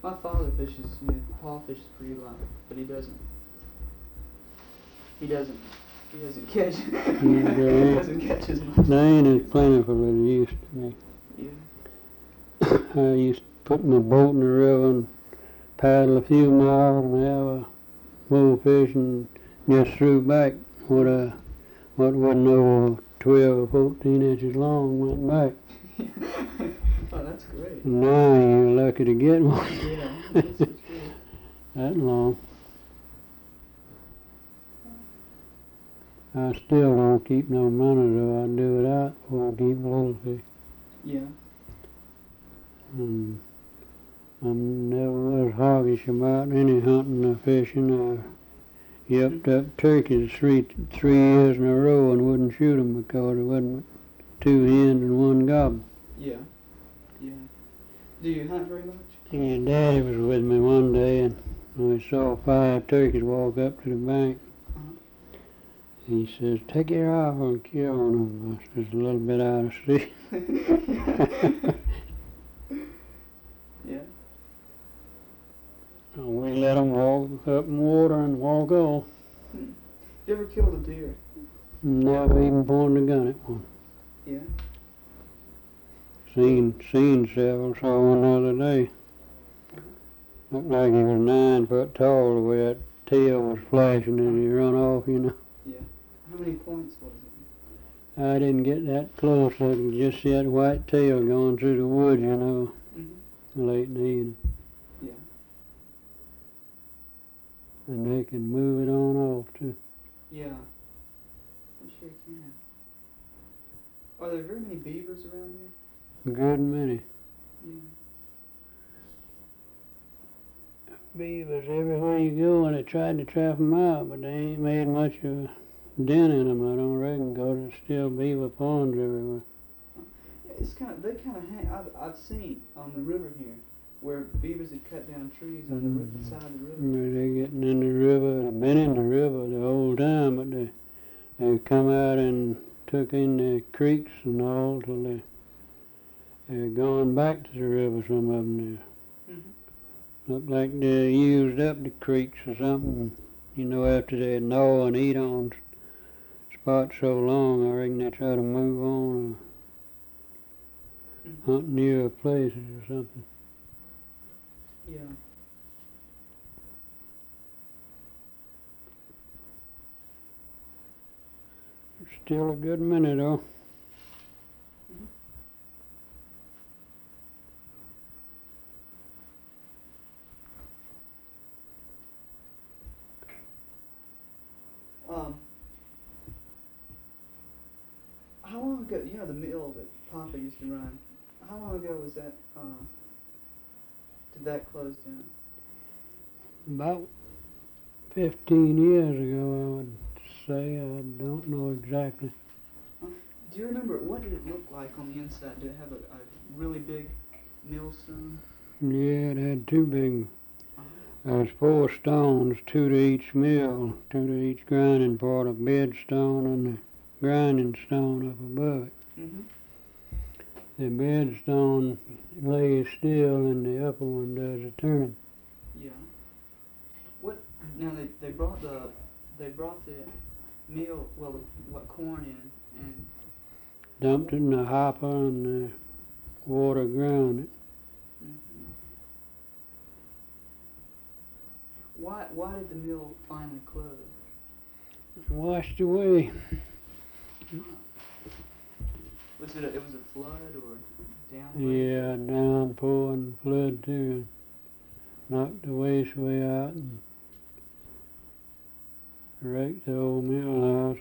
My father fishes. Paul fishes pretty lot, but he doesn't. He doesn't catch. He doesn't catch as much. They ain't as plentiful as they used to be. Yeah. I used to put my boat in the river and paddle a few miles and have a bull fish and just threw back what wasn't over 12 or 14 inches long went back. Oh, that's great. Now you're lucky to get one. Yeah, that's true. That long. I still don't keep no money though. I do it out before I keep little fish. Yeah. I never was hoggish about any hunting or fishing. I yelped up turkeys three years in a row and wouldn't shoot 'em because there wasn't 2 hens and 1 gobble. Yeah. Yeah. Do you hunt very much? Yeah, Daddy was with me one day and we saw 5 turkeys walk up to the bank. He says, "Take your rifle and kill one of them." I says, "A little bit out of season." Yeah. We let them walk up in water and walk off. You ever killed a deer? Never even pointed a gun at one. Yeah. Seen several. Saw one the other day. Looked like he was 9 foot tall the way that tail was flashing and he run off, Yeah. How many points was it? I didn't get that close. I could just see that white tail going through the woods, late in the evening. Yeah. And they can move it on off, too. Yeah. They sure can. Are there very many beavers around here? Good many. Yeah. Beavers everywhere you go, and they tried to trap 'em out, but they ain't made much of a dent in 'em, I don't reckon, 'cause there's still beaver ponds everywhere. Yeah, they kind of hang. I've seen on the river here where beavers had cut down trees on the side of the river. They're getting in the river. They've been in the river the whole time, but they come out and took in the creeks and all till they're going back to the river, some of them there. Look like they used up the creeks or something. After they gnaw and eat on spots so long, I reckon they try to move on or hunt newer places or something. Yeah. Still a good minute though. How long ago? The mill that Papa used to run. How long ago was that? Did that close down? About 15 years ago, I would say. I don't know exactly. Do you remember, what did it look like on the inside? Did it have a really big millstone? Yeah, it had 2 big. There was 4 stones, 2 to each mill, 2 to each grinding part, a bed stone and the grinding stone up above it. The bed stone lays still and the upper one does a turn. Yeah. Now they brought the meal, corn in and dumped it in the hopper and the water ground it. Why did the mill finally close? Washed away. Was it a flood or downpour? Yeah, downpour and flood too. Knocked the raceway out and wrecked the old mill house.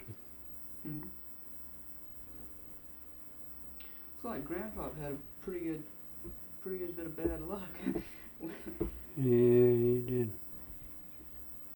Looks like Grandpa had a pretty good bit of bad luck. Yeah, he did.